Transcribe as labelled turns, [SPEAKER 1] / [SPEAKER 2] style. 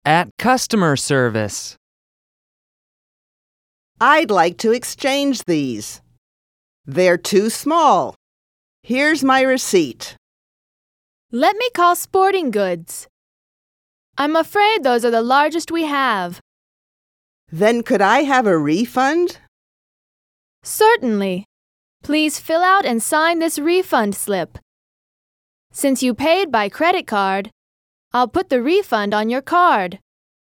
[SPEAKER 1] At customer service.
[SPEAKER 2] I'd like to exchange these. They're too small. Here's my receipt.
[SPEAKER 3] Let me call Sporting Goods. I'm afraid those are the largest we have.
[SPEAKER 2] Then could I have a refund?
[SPEAKER 3] Certainly. Please fill out and sign this refund slip. Since you paid by credit card, I'll put the refund on your card.